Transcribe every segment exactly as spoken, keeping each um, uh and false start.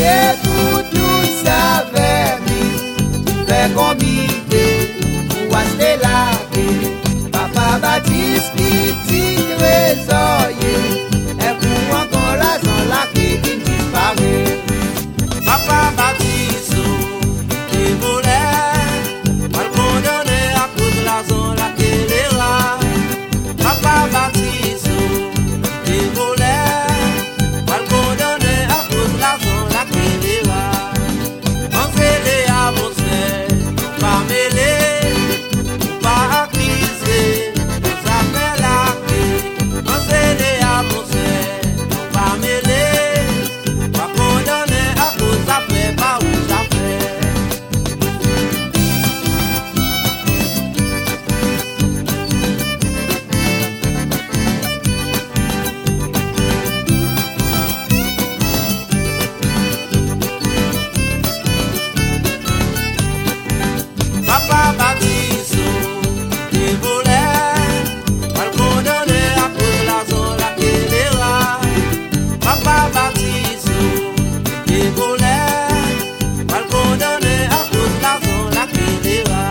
associés pour tout ça vernis, fait comité pour acheter la vie. Papa Baptiste, petit trésorier, et pour encore l'argent là qui disparaît. Papa Baptiste, qui volait, mal condamné à cause de l'argent là qu'il est là. Papa Baptiste, qui volait, mal condamné à cause de l'argent là qu'il est là. On fait les avancées, pas mêler, pas acquiser, on s'appelle la clé. On fait les avancées, pas mêler, pas condamné à cause ça fait pas où ça fait. Papa Baptiste, qui volait, mal condamné à cause de l'argent là qu'il est là. Papa Baptiste, qui volait, mal condamné à cause de l'argent là qu'il est là.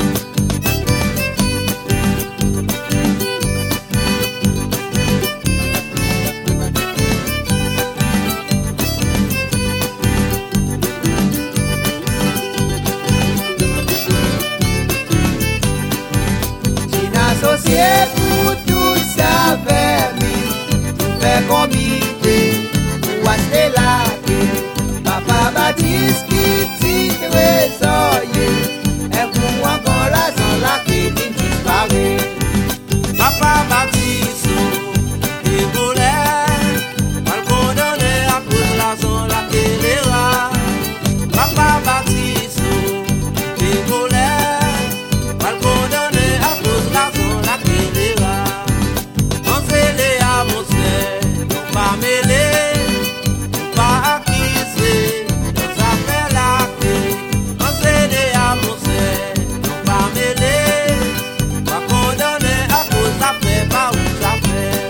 Associé pour tout ça vernis, fait comité pour acheter la vie. Papa Baptiste, petit trésorier, et pour encore l'argent là qui disparaît. Papa Baptiste, qui volait, mal condamné à cause de l'argent là qu'il est là. Papa Baptiste, qui volait, mal condamné à cause de l'argent là qu'il est là. On fait les avancées, pas mêler, pas acquiser, on s'appelle la clé. On fait les avancées, pas mêler, pas condamné à cause ça fait pas où ça fait.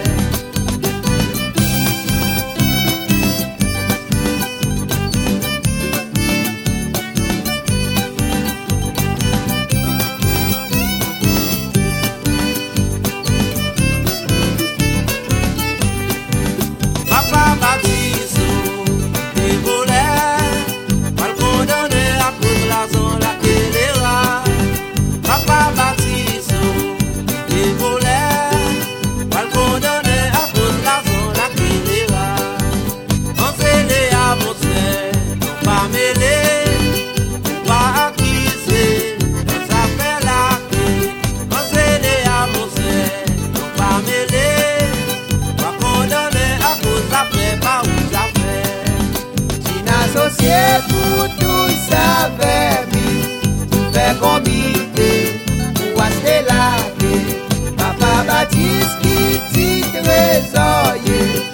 Papa Baptiste, qui volait, mal condamné à cause de l'argent là qu'il est là. Papa Baptiste, qui volait, mal condamné à cause de l'argent là qu'il est là. On fait les avancées, pas mêler, pas acquiser, on s'appelle la clé. On fait les avancées, pas mêler, pas condamné à cause ça fait pas où ça fait. Associé pour tout ça vernis, fait comité pour acheter la vie. Papa Baptiste, petit trésorier,